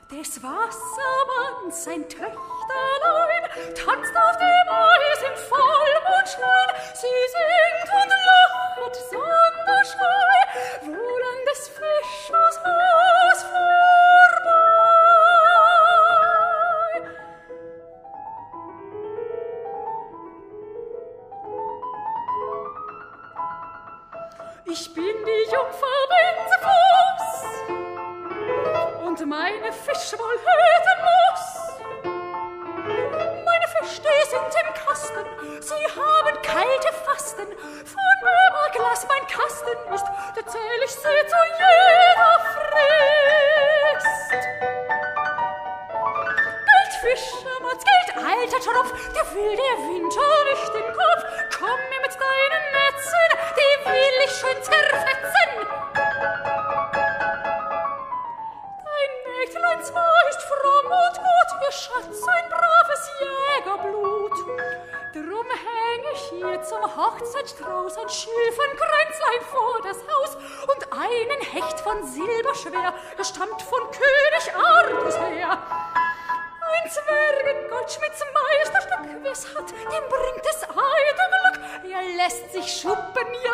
Des Wassermanns ein Töchterlein tanzt auf dem Eis im Vollmondschein. Sie singt und lacht sonderschrei, wohl an des Fischers Haus vorbei. Ich bin die Jungfrau Bensefuß und meine Fischwohl hüten muss. Meine Fische, die sind im Kasten, sie haben kalte Fasten. Von Möberglas mein Kasten ist, da zähl ich sie zu jeder Frist. Geld Fischermanns, Geld alter Tropf, der will der Winter nicht im Kopf. Komm mir mit deinen Netzen, die will ich schön zerfetzen. Mägdlein zwar ist fromm und gut, ihr Schatz ein braves Jägerblut. Drum häng ich hier zum Hochzeitstrauß ein Schilfenkränzlein vor das Haus und einen Hecht von Silber schwer, der stammt von König Artus her. Ein Zwergengoldschmidts Meisterstück, wer's hat, dem bringt es Eiderglück. Er lässt sich schuppen, ja,